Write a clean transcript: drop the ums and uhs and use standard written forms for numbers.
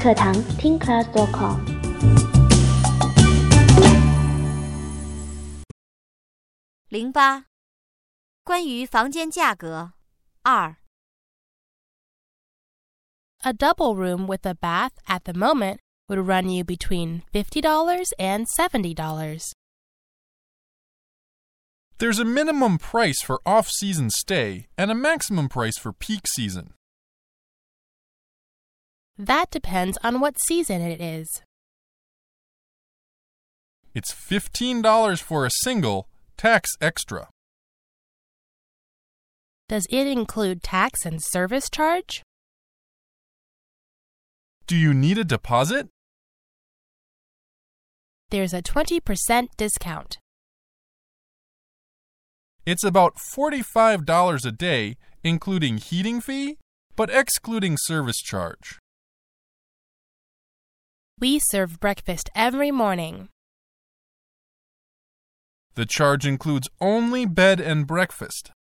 课堂 teamclass.com。 08关于房间价格2 A double room with a bath at the moment would run you between $50 and $70. There's a minimum price for off-season stay and a maximum price for peak season. That depends on what season it is. It's $15 for a single, tax extra. Does it include tax and service charge? Do you need a deposit? There's a 20% discount. It's about $45 a day, including heating fee, but excluding service charge. We serve breakfast every morning. The charge includes only bed and breakfast.